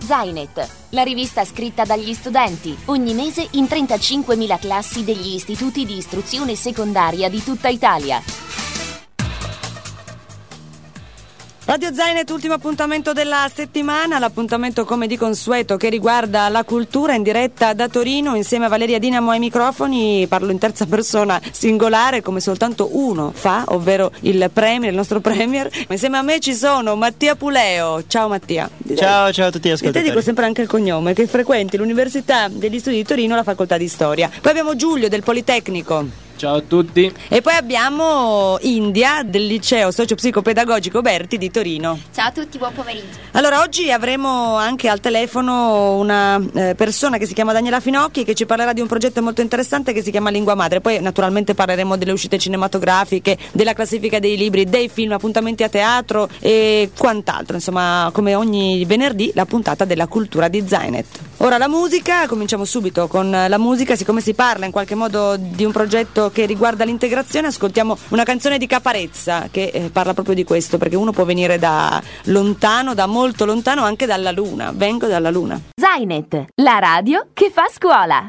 Zainet, la rivista scritta dagli studenti, ogni mese in 35.000 classi degli istituti di istruzione secondaria di tutta Italia. Radio Zainet, ultimo appuntamento della settimana, l'appuntamento come di consueto che riguarda la cultura, in diretta da Torino insieme a Valeria Dinamo ai microfoni. Parlo in terza persona singolare come soltanto uno fa, ovvero il nostro premier. Insieme a me ci sono Mattia Puleo. Ciao Mattia. Ciao a tutti gli ascoltatori. E te dico sempre anche il cognome, che frequenti l'Università degli Studi di Torino, la facoltà di storia. Poi abbiamo Giulio del Politecnico. Ciao a tutti. E poi abbiamo India del liceo socio-psicopedagogico Berti di Torino. Ciao a tutti, buon pomeriggio. Allora, oggi avremo anche al telefono una persona che si chiama Daniela Finocchi, che ci parlerà di un progetto molto interessante che si chiama Lingua Madre. Poi naturalmente parleremo delle uscite cinematografiche, della classifica dei libri, dei film, appuntamenti a teatro e quant'altro. Insomma, come ogni venerdì, la puntata della cultura di Zainet. Ora la musica, cominciamo subito con la musica. Siccome si parla in qualche modo di un progetto che riguarda l'integrazione, ascoltiamo una canzone di Caparezza che parla proprio di questo, perché uno può venire da lontano, da molto lontano, anche dalla luna. Vengo dalla luna. Zainet, la radio che fa scuola.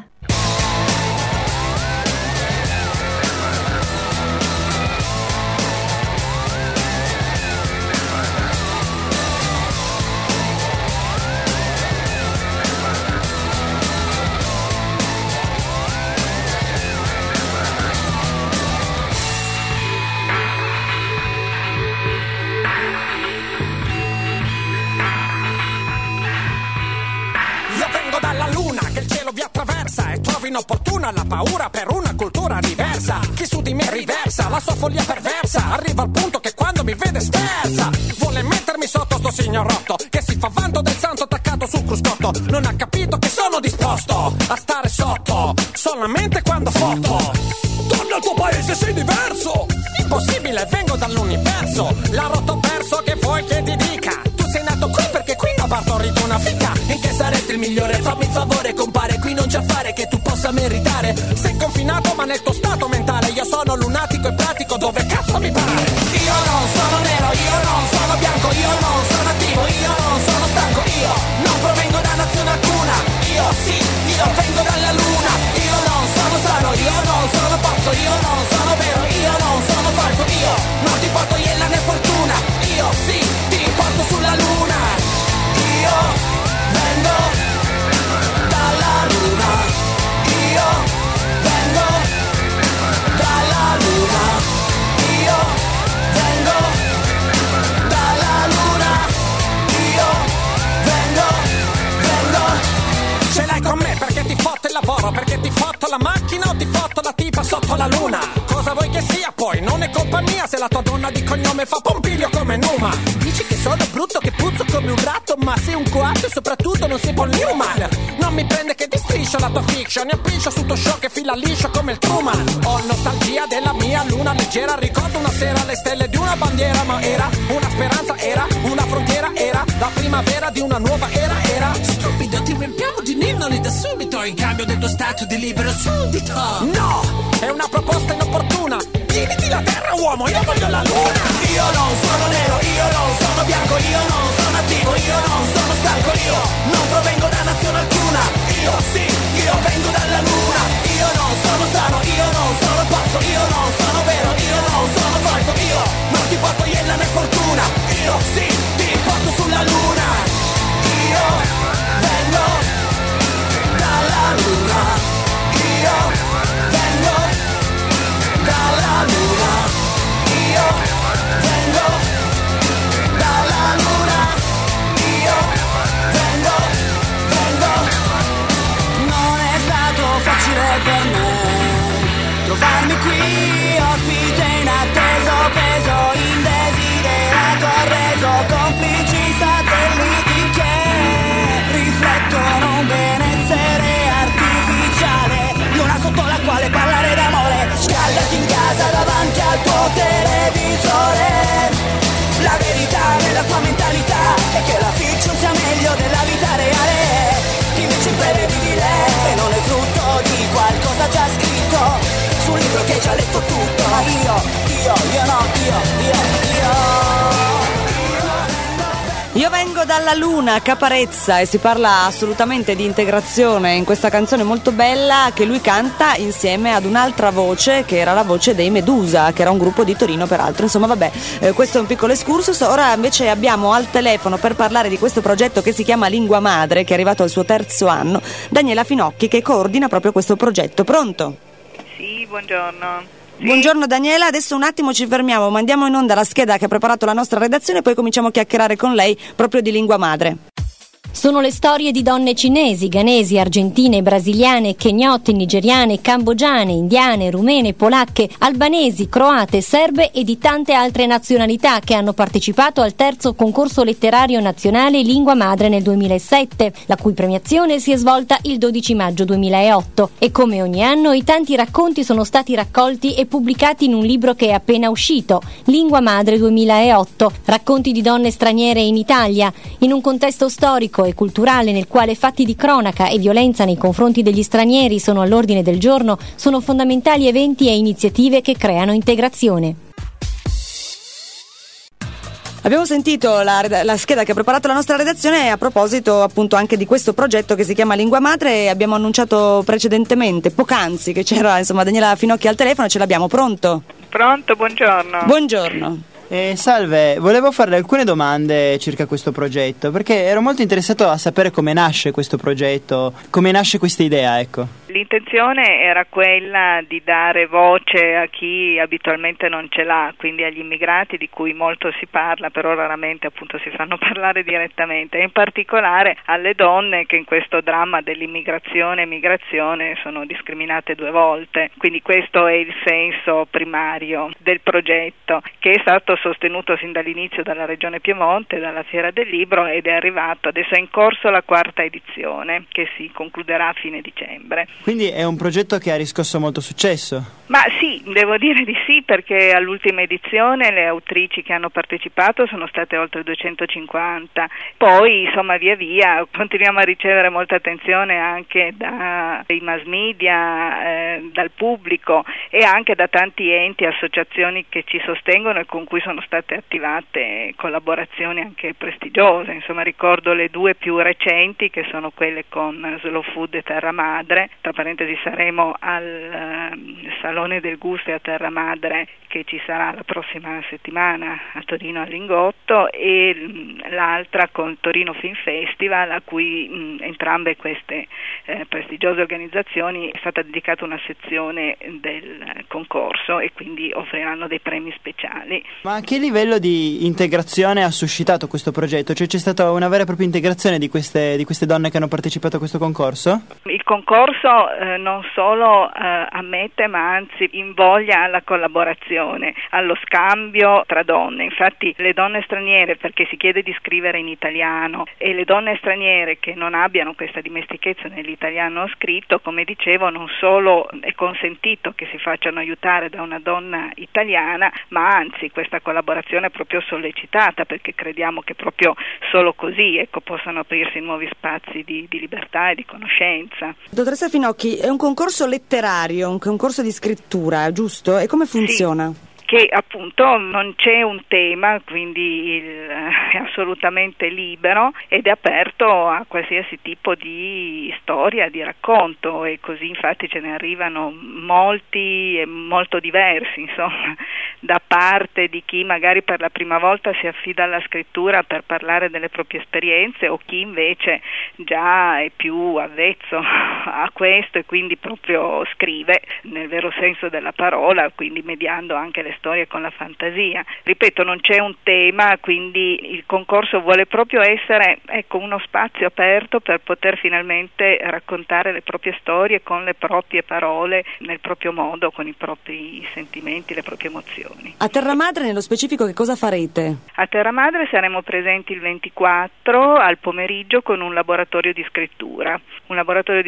E trovo inopportuna la paura per una cultura diversa. Chi su di me riversa la sua follia perversa, arriva al punto che quando mi vede scherza. Vuole mettermi sotto sto signor rotto che si fa vanto del santo attaccato sul cruscotto. Non ha capito che sono disposto a stare sotto solamente quando foto. Torna al tuo paese, sei diverso. Impossibile, vengo dall'universo. La rotto perso, che vuoi che ti dica? Tu sei nato qui perché qui ho partorito una fica. In che saresti il migliore? Fammi il favore, compare, qui non c'è affare che tu possa meritare. Sei confinato ma nel tuo stato mentale. Io sono lunatico e pratico dove cazzo mi pare. Io non sono nero, io non sono bianco, io non sono attivo, io non sono stanco, io non provengo da nazione alcuna. Io sì, io vengo dalla luna. Io non sono strano, io non sono pazzo, io non sono vero, io non sono falso. Io non ti porto iella né fortuna. Io sì, ti porto sulla luna. Io vengo dalla luna. Io vengo dalla luna. Io vengo dalla luna. Io vengo. Ce l'hai con me perché ti fotto il lavoro, perché ti fotto la macchina o ti fotto la tipa sotto la luna. Cosa vuoi che sia poi? Non è colpa mia se la tua donna di cognome fa Pompiglio come Numa. Dici che sono brutto, che puzzo come un ratto, ma sei un coatto e soprattutto non sei Paul Newman. Non mi prende che ti striscio la tua fiction, ne appiccio su tuo show che fila liscio come il Truman. Ho nostalgia della mia luna leggera, ricordo una sera le stelle di una bandiera, ma era una speranza, era una frontiera, era la primavera di una nuova era, era. Stupido, ti riempiamo di ninnoli da subito in cambio del tuo stato di libero suddito. No, è una proposta inopportuna. Dividi la terra, uomo, io voglio la luna. Io non sono nero, io non sono bianco, io non sono attivo, io non sono stanco, io non provengo da nazione alcuna. Io sì, io vengo dalla luna. Io non sono strano, io non sono pazzo, io non sono vero, io non sono falso. Io non ti porto iella né fortuna. Io sì, ti porto sulla luna. Io vengo dalla luna. Io vengo dalla luna. Io vengo dalla luna. Io vengo. Non è stato facile per me trovarmi qui, ospite inatteso, peso indesiderato, arreso, complici satelliti che riflettono un benessere artificiale, luna sotto la quale parlare d'amore, scaldati in casa davanti al tuo televisore. La verità nella tua mentalità è che la fiction sia meglio della vita reale, invece imprevedibile e non è frutto di qualcosa già scritto sul libro che hai già letto tutto. Ma io no, io Io vengo da dalla luna, Caparezza, e si parla assolutamente di integrazione in questa canzone molto bella che lui canta insieme ad un'altra voce che era la voce dei Medusa, che era un gruppo di Torino peraltro. Insomma vabbè, questo è un piccolo excursus. Ora invece abbiamo al telefono per parlare di questo progetto che si chiama Lingua Madre, che è arrivato al suo 3° anno, Daniela Finocchi, che coordina proprio questo progetto. Pronto? Sì, buongiorno. Sì. Buongiorno Daniela, adesso un attimo ci fermiamo, mandiamo in onda la scheda che ha preparato la nostra redazione e poi cominciamo a chiacchierare con lei proprio di Lingua Madre. Sono le storie di donne cinesi, ghanesi, argentine, brasiliane, kenyoti, nigeriane, cambogiane, indiane, rumene, polacche, albanesi, croate, serbe e di tante altre nazionalità che hanno partecipato al 3° concorso letterario nazionale Lingua Madre nel 2007, la cui premiazione si è svolta il 12 maggio 2008. E come ogni anno i tanti racconti sono stati raccolti e pubblicati in un libro che è appena uscito, Lingua Madre 2008, racconti di donne straniere in Italia, in un contesto storico e culturale nel quale fatti di cronaca e violenza nei confronti degli stranieri sono all'ordine del giorno, sono fondamentali eventi e iniziative che creano integrazione. Abbiamo sentito la scheda che ha preparato la nostra redazione a proposito appunto anche di questo progetto che si chiama Lingua Madre, e abbiamo annunciato precedentemente, poc'anzi, che c'era Daniela Finocchi al telefono. Ce l'abbiamo, pronto? Pronto, buongiorno. Buongiorno. Salve, volevo farle alcune domande circa questo progetto, perché ero molto interessato a sapere come nasce questo progetto, come nasce questa idea, ecco. L'intenzione era quella di dare voce a chi abitualmente non ce l'ha, quindi agli immigrati di cui molto si parla, però raramente appunto si fanno parlare direttamente, e in particolare alle donne che in questo dramma dell'immigrazione e migrazione sono discriminate 2 volte. Quindi questo è il senso primario del progetto, che è stato sostenuto sin dall'inizio dalla Regione Piemonte, dalla Fiera del Libro, ed è arrivato, adesso è in corso la 4ª edizione che si concluderà a fine dicembre. Quindi è un progetto che ha riscosso molto successo? Ma sì, devo dire di sì, perché all'ultima edizione le autrici che hanno partecipato sono state oltre 250. Poi, insomma, via via continuiamo a ricevere molta attenzione anche dai mass media, dal pubblico e anche da tanti enti e associazioni che ci sostengono e con cui sono state attivate collaborazioni anche prestigiose. Insomma, ricordo le 2 più recenti, che sono quelle con Slow Food e Terra Madre. Tra parentesi, saremo al Salone del Gusto e a Terra Madre, che ci sarà la prossima settimana a Torino al Lingotto, e l'altra con Torino Film Festival, a cui entrambe queste prestigiose organizzazioni è stata dedicata una sezione del concorso, e quindi offriranno dei premi speciali. Ma a che livello di integrazione ha suscitato questo progetto? Cioè c'è stata una vera e propria integrazione di queste donne che hanno partecipato a questo concorso? Il concorso non solo ammette, ma anzi invoglia alla collaborazione, allo scambio tra donne. Infatti le donne straniere, perché si chiede di scrivere in italiano, e le donne straniere che non abbiano questa dimestichezza nell'italiano scritto, come dicevo, non solo è consentito che si facciano aiutare da una donna italiana, ma anzi questa collaborazione è proprio sollecitata, perché crediamo che proprio solo così possano aprirsi nuovi spazi di libertà e di conoscenza. Dottoressa Finocchi, è un concorso letterario, un concorso di scrittura, giusto? E come funziona? Sì. Che appunto non c'è un tema, quindi è assolutamente libero ed è aperto a qualsiasi tipo di storia, di racconto, e così infatti ce ne arrivano molti e molto diversi, insomma, da parte di chi magari per la prima volta si affida alla scrittura per parlare delle proprie esperienze, o chi invece già è più avvezzo a questo e quindi proprio scrive nel vero senso della parola, quindi mediando anche le storie con la fantasia. Ripeto, non c'è un tema, quindi il concorso vuole proprio essere uno spazio aperto per poter finalmente raccontare le proprie storie con le proprie parole, nel proprio modo, con i propri sentimenti, le proprie emozioni. A Terra Madre nello specifico che cosa farete? A Terra Madre saremo presenti il 24 al pomeriggio con un laboratorio di scrittura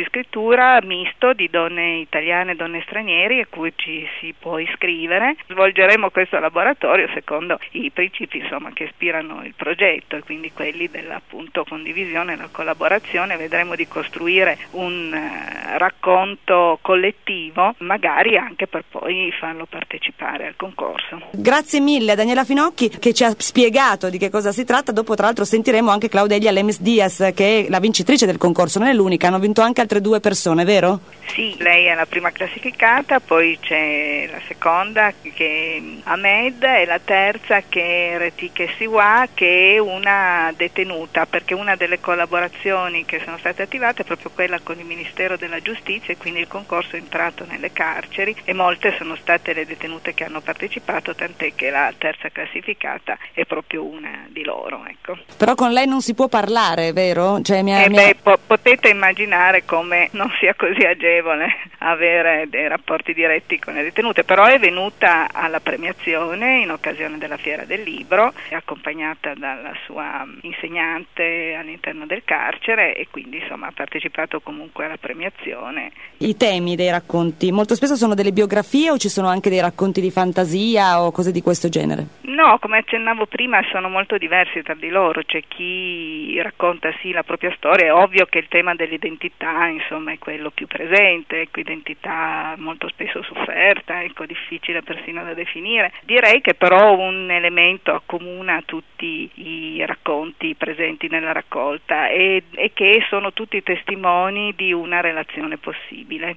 misto di donne italiane e donne straniere, a cui ci si può iscrivere. Svolgeremo svolgeremo questo laboratorio secondo i principi, insomma, che ispirano il progetto, e quindi quelli dell'appunto condivisione e la collaborazione. Vedremo di costruire un racconto collettivo, magari anche per poi farlo partecipare al concorso. Grazie mille a Daniela Finocchi, che ci ha spiegato di che cosa si tratta. Dopo tra l'altro sentiremo anche Claudelia Lemes Diaz, che è la vincitrice del concorso, non è l'unica, hanno vinto anche altre 2 persone, vero? Sì, lei è la prima classificata, poi c'è la seconda che è Ahmed e la terza che è Retike Siwa, che è una detenuta, perché una delle collaborazioni che sono state attivate è proprio quella con il Ministero della Giustizia, e quindi il concorso è entrato nelle carceri e molte sono state le detenute che hanno partecipato, tant'è che la terza classificata è proprio una di loro, ecco. Però con lei non si può parlare, vero? Cioè, potete immaginare come non sia così agevole avere dei rapporti diretti con le detenute, però è venuta alla premiazione in occasione della Fiera del Libro, è accompagnata dalla sua insegnante all'interno del carcere, e quindi insomma ha partecipato comunque alla premiazione. I temi dei racconti molto spesso sono delle biografie, o ci sono anche dei racconti di fantasia o cose di questo genere? No, come accennavo prima, sono molto diversi tra di loro. C'è chi racconta sì la propria storia, è ovvio che il tema dell'identità insomma è quello più presente, ecco, identità molto spesso sofferta, ecco, difficile persino da definire. Direi che però un elemento accomuna tutti i racconti presenti nella raccolta è che sono tutti testimoni di una relazione possibile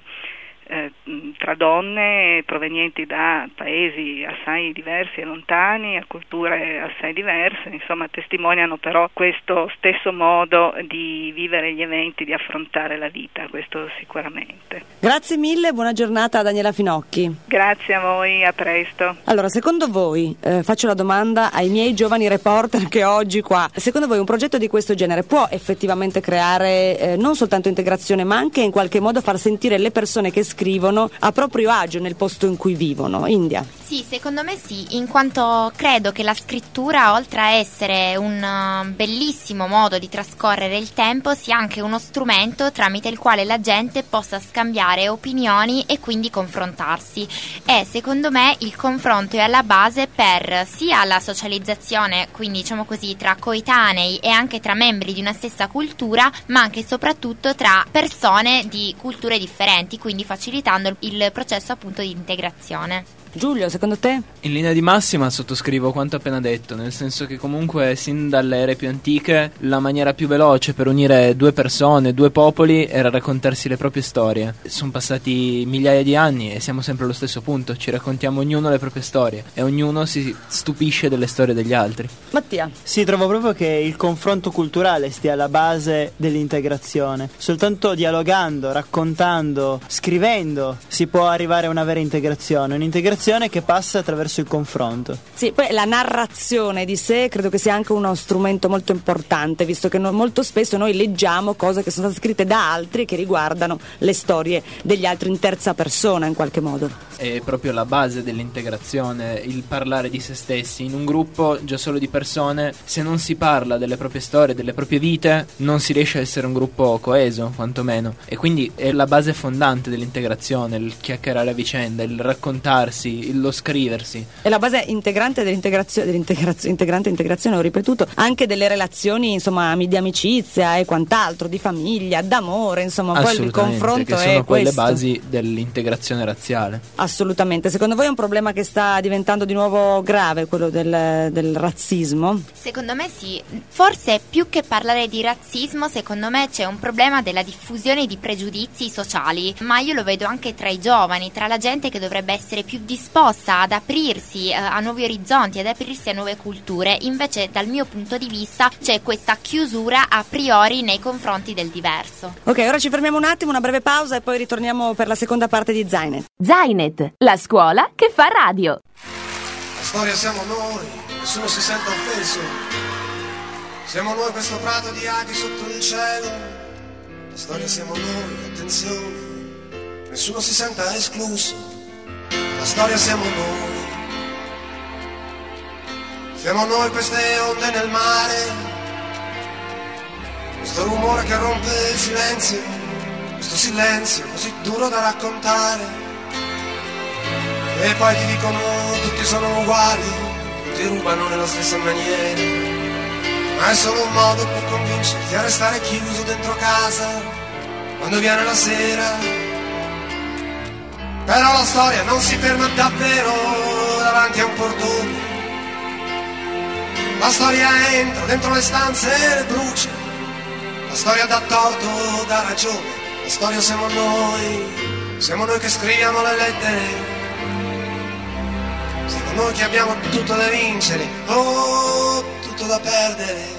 tra donne provenienti da paesi assai diversi e lontani, a culture assai diverse, insomma testimoniano però questo stesso modo di vivere gli eventi, di affrontare la vita, questo sicuramente. Grazie mille, buona giornata a Daniela Finocchi. Grazie a voi, a presto. Allora, secondo voi, faccio la domanda ai miei giovani reporter che ho oggi qua, secondo voi un progetto di questo genere può effettivamente creare non soltanto integrazione, ma anche in qualche modo far sentire le persone che scrivono a proprio agio nel posto in cui vivono? India? Sì, secondo me sì, in quanto credo che la scrittura, oltre a essere un bellissimo modo di trascorrere il tempo, sia anche uno strumento tramite il quale la gente possa scambiare opinioni e quindi confrontarsi. E secondo me il confronto è alla base per sia la socializzazione, quindi diciamo così, tra coetanei e anche tra membri di una stessa cultura, ma anche e soprattutto tra persone di culture differenti, quindi facilitando il processo appunto di integrazione. Giulio, secondo te? In linea di massima sottoscrivo quanto appena detto, nel senso che comunque sin dalle ere più antiche la maniera più veloce per unire 2 persone, 2 popoli era raccontarsi le proprie storie. Sono passati migliaia di anni e siamo sempre allo stesso punto, ci raccontiamo ognuno le proprie storie e ognuno si stupisce delle storie degli altri. Mattia? Sì, trovo proprio che il confronto culturale stia alla base dell'integrazione. Soltanto dialogando, raccontando, scrivendo si può arrivare a una vera integrazione, un'integrazione che passa attraverso il confronto. Sì, poi la narrazione di sé credo che sia anche uno strumento molto importante, visto che molto spesso noi leggiamo cose che sono state scritte da altri che riguardano le storie degli altri in terza persona in qualche modo. È proprio la base dell'integrazione, il parlare di se stessi. In un gruppo già solo di persone, se non si parla delle proprie storie, delle proprie vite, non si riesce a essere un gruppo coeso, quantomeno. E quindi è la base fondante dell'integrazione, il chiacchierare a vicenda, il raccontarsi, lo scriversi. È la base integrante integrazione, ho ripetuto, anche delle relazioni, insomma, di amicizia e quant'altro, di famiglia, d'amore, insomma, poi il confronto che sono è quelle questo. basi dell'integrazione razziale. Assolutamente. Secondo voi è un problema che sta diventando di nuovo grave, quello del razzismo? Secondo me sì. Forse più che parlare di razzismo, secondo me c'è un problema della diffusione di pregiudizi sociali, ma io lo vedo anche tra i giovani, tra la gente che dovrebbe essere più disposta ad aprirsi a nuovi orizzonti, ad aprirsi a nuove culture. Invece dal mio punto di vista c'è questa chiusura a priori nei confronti del diverso. Ok, ora ci fermiamo un attimo, una breve pausa e poi ritorniamo per la seconda parte di Zainet. Zainet, la scuola che fa radio. La storia siamo noi, nessuno si sente offeso. Siamo noi questo prato di aghi sotto il cielo. La storia siamo noi, attenzione, nessuno si senta escluso. La storia siamo noi. Siamo noi queste onde nel mare, questo rumore che rompe il silenzio, questo silenzio così duro da raccontare. e poi ti dicono tutti sono uguali, tutti rubano nella stessa maniera, ma è solo un modo per convincerti a restare chiuso dentro casa quando viene la sera. Però la storia non si ferma davvero davanti a un portone, la storia entra dentro le stanze e le brucia, la storia dà torto, dà ragione, la storia siamo noi che scriviamo le lettere, siamo noi che abbiamo tutto da vincere, oh, tutto da perdere.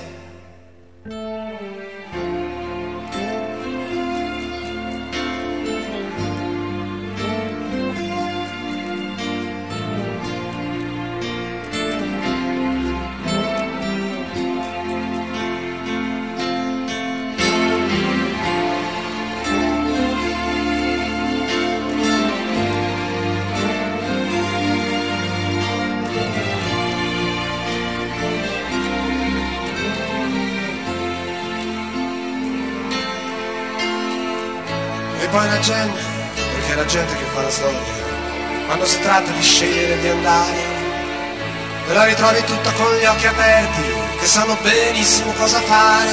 E poi la gente, perché è la gente che fa la storia, quando si tratta di scegliere di andare, te la ritrovi tutta con gli occhi aperti, che sanno benissimo cosa fare.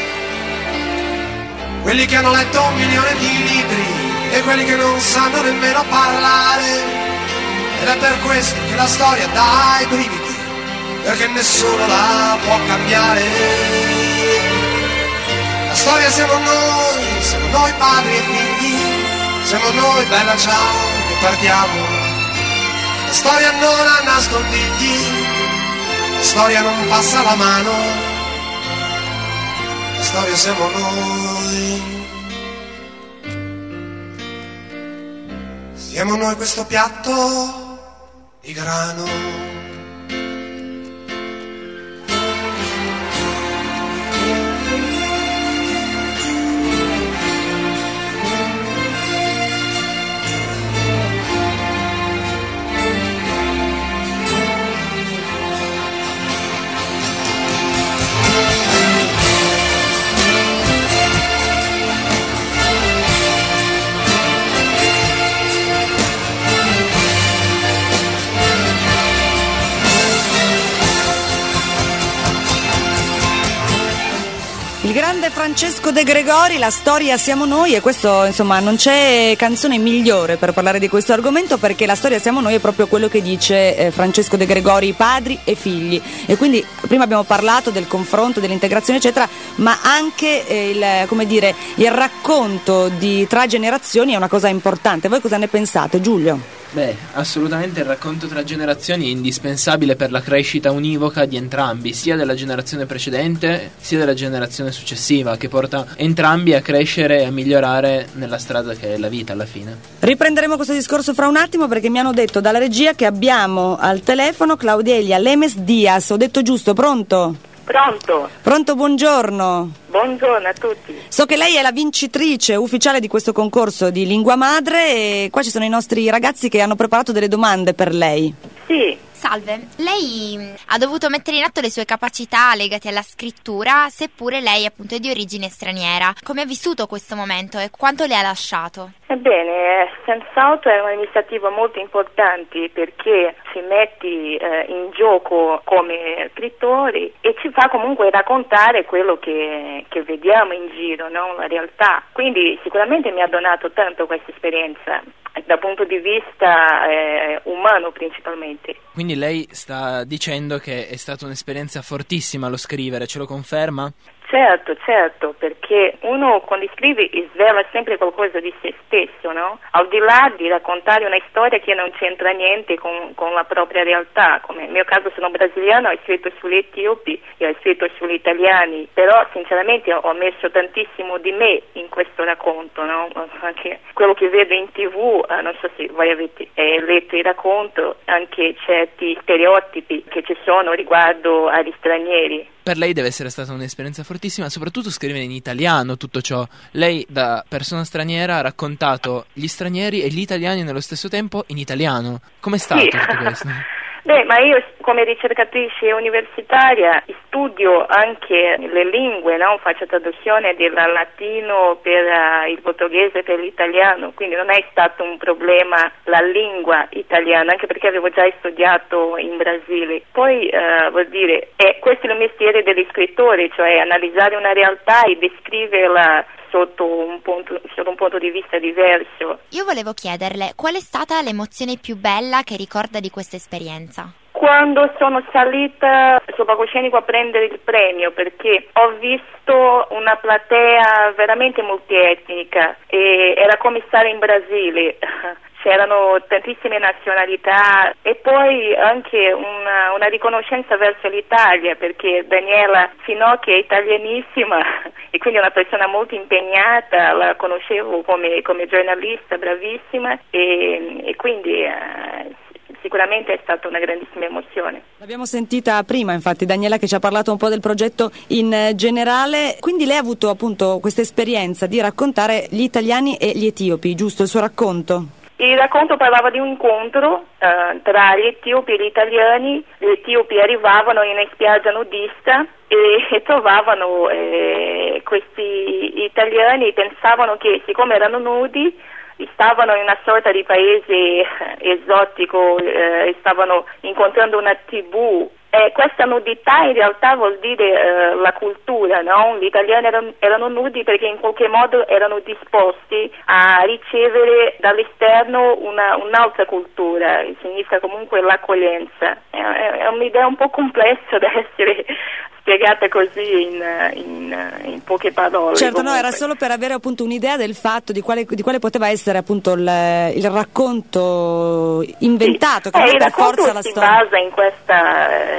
Quelli che hanno letto 1 milione di libri e quelli che non sanno nemmeno parlare. Ed è per questo che la storia dà i brividi, perché nessuno la può cambiare. La storia siamo noi padri e figli, siamo noi, bella ciao, che partiamo. La storia non ha nascondigli, la storia non passa la mano, la storia siamo noi. Siamo noi questo piatto di grano. Il grande Francesco De Gregori, la storia siamo noi, e questo, insomma, non c'è canzone migliore per parlare di questo argomento, perché la storia siamo noi è proprio quello che dice Francesco De Gregori, padri e figli. E quindi prima abbiamo parlato del confronto, dell'integrazione eccetera, ma anche il racconto tra generazioni è una cosa importante. Voi cosa ne pensate, Giulio? Beh, assolutamente il racconto tra generazioni è indispensabile per la crescita univoca di entrambi, sia della generazione precedente sia della generazione successiva, che porta entrambi a crescere e a migliorare nella strada che è la vita alla fine. Riprenderemo questo discorso fra un attimo, perché mi hanno detto dalla regia che abbiamo al telefono Claudelia Lemes Diaz. Ho detto giusto? Pronto? Pronto, buongiorno. Buongiorno a tutti. So che lei è la vincitrice ufficiale di questo concorso di lingua madre e qua ci sono i nostri ragazzi che hanno preparato delle domande per lei. Sì. Salve, lei ha dovuto mettere in atto le sue capacità legate alla scrittura, seppure lei appunto è di origine straniera. Come ha vissuto questo momento e quanto le ha lasciato? Ebbene, senz'altro è un'iniziativa molto importante, perché ci metti in gioco come scrittori e ci fa comunque raccontare quello che vediamo in giro, no? La realtà. Quindi sicuramente mi ha donato tanto questa esperienza, dal punto di vista umano principalmente. Quindi lei sta dicendo che è stata un'esperienza fortissima lo scrivere, ce lo conferma? Certo, perché uno quando scrive svela sempre qualcosa di se stesso, no? Al di là di raccontare una storia che non c'entra niente con la propria realtà, come nel mio caso sono brasiliano, ho scritto sugli etiopi e ho scritto sugli italiani, però sinceramente ho messo tantissimo di me in questo racconto, no? Anche quello che vedo in TV, non so se voi avete letto il racconto, anche certi stereotipi che ci sono riguardo agli stranieri. Per lei deve essere stata un'esperienza fortissima, soprattutto scrivere in italiano tutto ciò. Lei, da persona straniera, ha raccontato gli stranieri e gli italiani nello stesso tempo in italiano. Com'è stato tutto questo? Ma io come ricercatrice universitaria studio anche le lingue, no? Faccio traduzione del latino per il portoghese, per l'italiano, quindi non è stato un problema la lingua italiana, anche perché avevo già studiato in Brasile. Poi vuol dire, questo è il mestiere degli scrittori, cioè analizzare una realtà e descriverla sotto un punto di vista diverso. Io volevo chiederle qual è stata l'emozione più bella che ricorda di questa esperienza? Quando sono salita sul palcoscenico a prendere il premio, perché ho visto una platea veramente multietnica e era come stare in Brasile. C'erano tantissime nazionalità e poi anche una riconoscenza verso l'Italia, perché Daniela Finocchi è italianissima e quindi è una persona molto impegnata, la conoscevo come giornalista, bravissima e quindi sicuramente è stata una grandissima emozione. L'abbiamo sentita prima, infatti, Daniela, che ci ha parlato un po' del progetto in generale. Quindi lei ha avuto appunto questa esperienza di raccontare gli italiani e gli etiopi, giusto? Il suo racconto? Il racconto parlava di un incontro tra gli etiopi e gli italiani. Gli etiopi arrivavano in una spiaggia nudista e trovavano questi italiani e pensavano che, siccome erano nudi, stavano in una sorta di paese esotico, stavano incontrando una tribù. Questa nudità in realtà vuol dire la cultura, no? Gli italiani erano nudi perché in qualche modo erano disposti a ricevere dall'esterno un'altra cultura, significa comunque l'accoglienza. È un'idea un po' complessa da essere spiegata così in poche parole. Certo, comunque. No, era solo per avere appunto un'idea del fatto di quale poteva essere appunto il racconto inventato, che non per forza la storia. Si basa in questa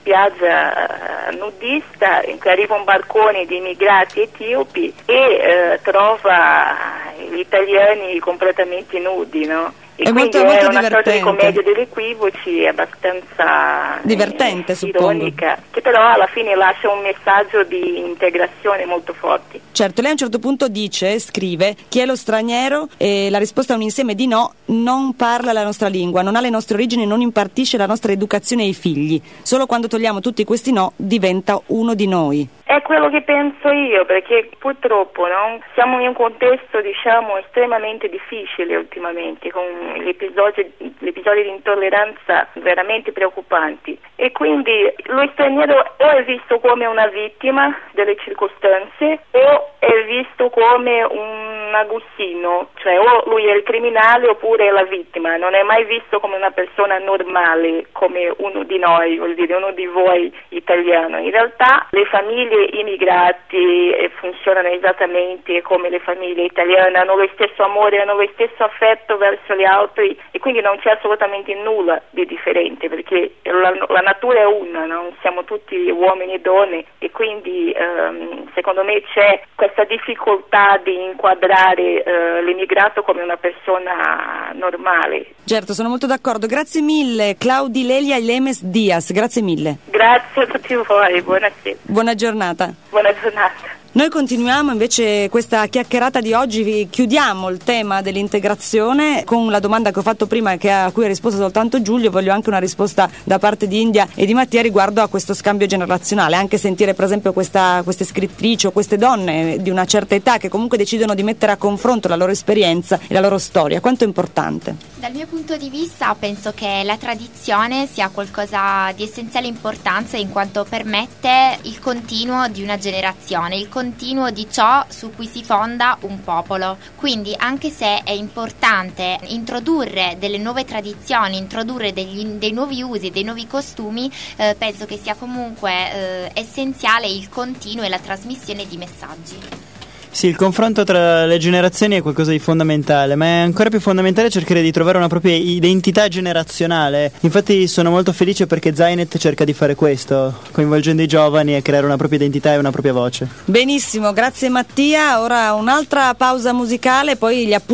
spiaggia nudista in cui arriva un barcone di immigrati etiopi e trova gli italiani completamente nudi, no? E è quindi molto è una divertente. sorta di commedia degli equivoci abbastanza divertente, ironica, che però alla fine lascia un messaggio di integrazione molto forte. Certo, lei a un certo punto scrive: chi è lo straniero? E la risposta è un insieme di no: non parla la nostra lingua, non ha le nostre origini, non impartisce la nostra educazione ai figli. Solo quando togliamo tutti questi no diventa uno di noi. È quello che penso io, perché purtroppo siamo in un contesto estremamente difficile ultimamente, con gli episodi di intolleranza veramente preoccupanti, e quindi lo straniero o è visto come una vittima delle circostanze o è visto come un aguzzino, cioè o lui è il criminale oppure è la vittima, non è mai visto come una persona normale, come uno di noi, vuol dire uno di voi italiano. In realtà le famiglie immigrati funzionano esattamente come le famiglie italiane, hanno lo stesso amore, hanno lo stesso affetto verso gli altri e quindi non c'è assolutamente nulla di differente, perché la natura è una, siamo tutti uomini e donne, e quindi secondo me c'è questa difficoltà di inquadrare l'immigrato come una persona normale. Certo, sono molto d'accordo. Grazie mille Claudilelia Lemes Diaz, grazie mille. Grazie a tutti voi, buonasera. Buona giornata. Buona giornata. Noi continuiamo invece questa chiacchierata di oggi, chiudiamo il tema dell'integrazione con la domanda che ho fatto prima e a cui ha risposto soltanto Giulio. Voglio anche una risposta da parte di India e di Mattia riguardo a questo scambio generazionale, anche sentire per esempio queste scrittrici o queste donne di una certa età che comunque decidono di mettere a confronto la loro esperienza e la loro storia. Quanto è importante? Dal mio punto di vista penso che la tradizione sia qualcosa di essenziale importanza, in quanto permette il continuo di una generazione, il continuo di ciò su cui si fonda un popolo. Quindi anche se è importante introdurre delle nuove tradizioni, introdurre dei nuovi usi, dei nuovi costumi, penso che sia comunque essenziale il continuo e la trasmissione di messaggi. Sì, il confronto tra le generazioni è qualcosa di fondamentale, ma è ancora più fondamentale cercare di trovare una propria identità generazionale. Infatti sono molto felice perché Zainet cerca di fare questo, coinvolgendo i giovani e creare una propria identità e una propria voce. Benissimo, grazie Mattia. Ora un'altra pausa musicale, poi gli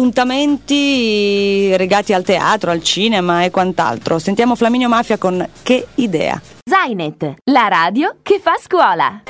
appuntamenti legati al teatro, al cinema e quant'altro. Sentiamo Flaminio Mafia con Che idea. Zainet, la radio che fa scuola.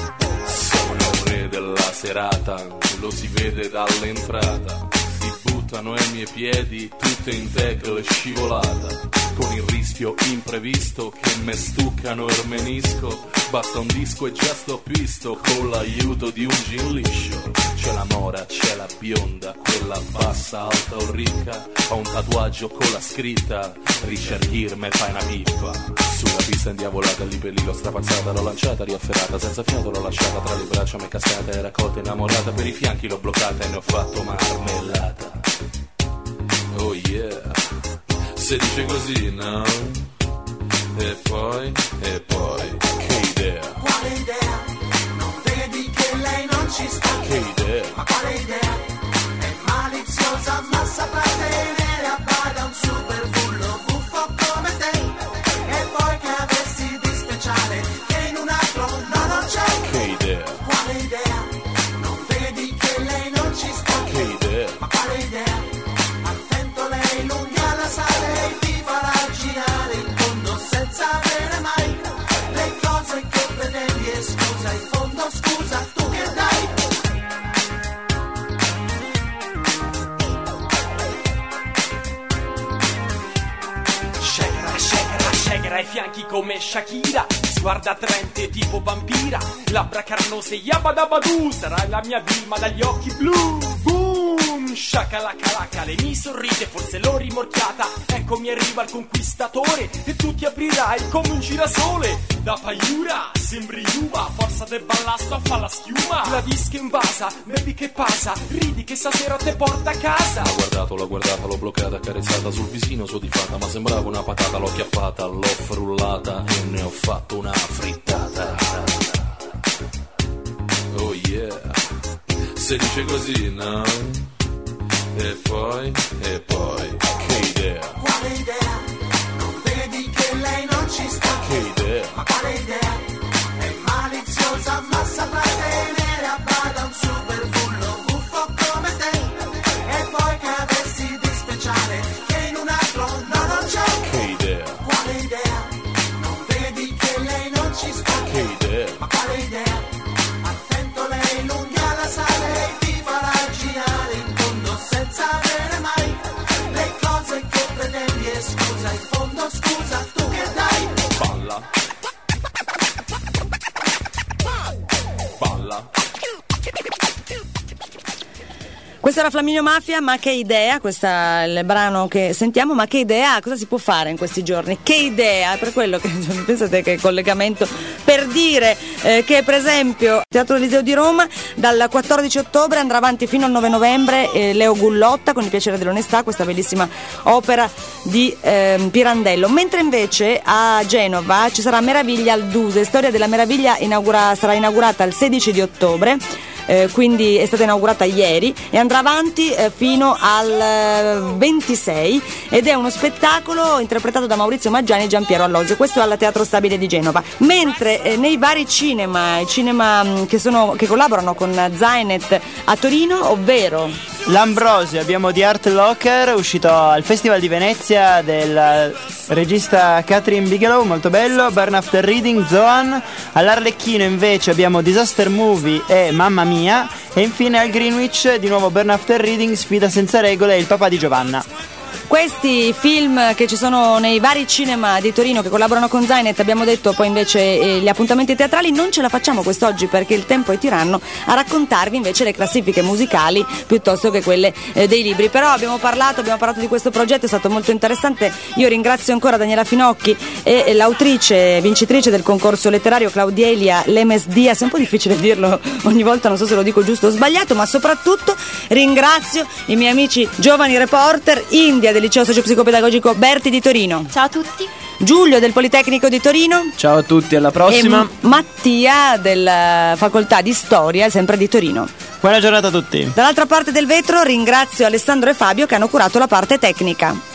Serata, lo si vede dall'entrata, si butta puntano ai miei piedi, tutte in tackle scivolata, con il rischio imprevisto che me stuccano il menisco. Basta un disco e già sto pisto, con l'aiuto di un gin liscio. C'è la mora, c'è la bionda, quella bassa, alta o ricca, ho un tatuaggio con la scritta Richard Gere me fai una pippa. Sulla pista indiavolata, lì per lì l'ho strapazzata, l'ho lanciata, riafferrata, senza fiato l'ho lasciata, tra le braccia m'è cascata e raccolta innamorata, per i fianchi l'ho bloccata e ne ho fatto marmellata. Oh yeah, se dice così, no? E poi, che idea? Quale idea? Non vedi che lei non ci sta? Che idea? Ma quale idea? È maliziosa ma saprà tenere a bada un super bullo buffo come te. E poi che avessi di speciale che in un altro non c'è. Che idea? Quale idea? Non vedi che lei non ci sta? Che idea? Ma quale idea? Attento, lei l'unghia la sale e ti farà girare in fondo senza avere mai le cose che pretendi. E scusa, in fondo scusa, tu che dai? Shakera ai fianchi come Shakira, sguarda attraente tipo vampira, labbra carnose yabadabadu, sarai la mia Vilma dagli occhi blu. Boom, shakalaka, lei mi sorride, forse l'ho rimorchiata, eccomi arriva il conquistatore e tu ti aprirai come un girasole. Da paiura sembri uva, forza del ballasto fa la schiuma, la disca invasa, baby che pasa, ridi che stasera te porta a casa. L'ho guardata, l'ho bloccata, accarezzata sul visino sudifata, ma sembrava una patata, l'ho chiappata, l'ho frullata e ne ho fatto una frittata. Oh yeah, se dice così, no? E poi, che idea? Quale idea? Non vedi che lei non ci sta? Che idea? Ma quale idea? È maliziosa ma saprà tenere a bada un super bullo buffo come te. E poi che avessi di speciale che in un altro non c'è. Che idea? Quale idea? Non vedi che lei non ci sta? Che idea? Ma quale idea? Attento, lei l'unghia la sale e ti farà girare in fondo senza avere mai le cose che pretendi. E scusa, in fondo scusa, tu che dai? Balla. Questo era Flaminio Mafia, ma che idea, questo è il brano che sentiamo, ma che idea, cosa si può fare in questi giorni? Che idea, per quello che pensate che collegamento, per dire che per esempio Teatro Eliseo di Roma dal 14 ottobre andrà avanti fino al 9 novembre Leo Gullotta con Il piacere dell'onestà, questa bellissima opera di Pirandello, mentre invece a Genova ci sarà Meraviglia al Duse, Storia della Meraviglia sarà inaugurata il 16 di ottobre. Quindi è stata inaugurata ieri e andrà avanti fino al 26 ed è uno spettacolo interpretato da Maurizio Maggiani e Giampiero Allosio, questo è al Teatro Stabile di Genova, mentre nei vari cinema che collaborano con Zainet a Torino, ovvero L'Ambrosio, abbiamo The Art Locker, uscito al Festival di Venezia del regista Catherine Bigelow, molto bello. Burn After Reading, Zoan. All'Arlecchino invece abbiamo Disaster Movie e Mamma Mia. E infine al Greenwich di nuovo Burn After Reading, Sfida senza regole e Il papà di Giovanna. Questi film che ci sono nei vari cinema di Torino che collaborano con Zainet, abbiamo detto poi invece gli appuntamenti teatrali, non ce la facciamo quest'oggi perché il tempo è tiranno a raccontarvi invece le classifiche musicali piuttosto che quelle dei libri, però abbiamo parlato di questo progetto, è stato molto interessante. Io ringrazio ancora Daniela Finocchi e l'autrice vincitrice del concorso letterario Claudielia Lemes Dias, è un po' difficile dirlo ogni volta, non so se lo dico giusto o sbagliato, ma soprattutto ringrazio i miei amici giovani reporter, India del Liceo Socio-Psicopedagogico Berti di Torino. Ciao a tutti. Giulio del Politecnico di Torino. Ciao a tutti, alla prossima. E Mattia della Facoltà di Storia, sempre di Torino. Buona giornata a tutti. Dall'altra parte del vetro ringrazio Alessandro e Fabio che hanno curato la parte tecnica.